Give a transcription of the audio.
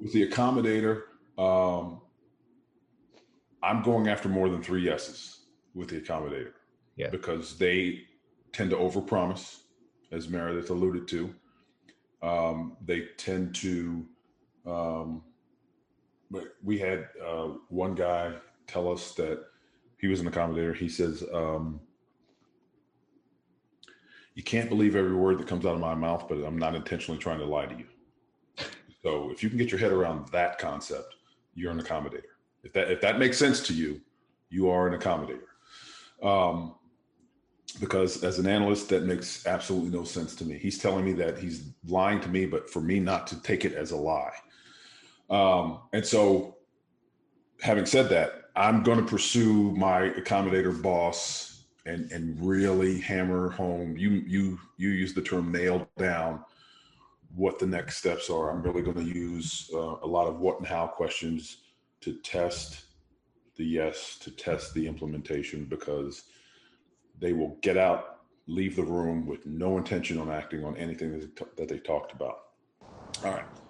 with the accommodator, I'm going after more than 3 yeses with the accommodator Yeah. because they tend to overpromise, as Meredith alluded to. They tend to, but we had one guy tell us that he was an accommodator. He says, you can't believe every word that comes out of my mouth, but I'm not intentionally trying to lie to you. So if you can get your head around that concept, you're an accommodator. If that makes sense to you, you are an accommodator. Because as an analyst, that makes absolutely no sense to me. He's telling me that he's lying to me, but for me not to take it as a lie. And so, having said that, I'm going to pursue my accommodator boss and really hammer home. You use the term nail down what the next steps are. I'm really going to use a lot of what and how questions to test the yes, to test the implementation, because they will get out, leave the room with no intention on acting on anything that they talked about. All right.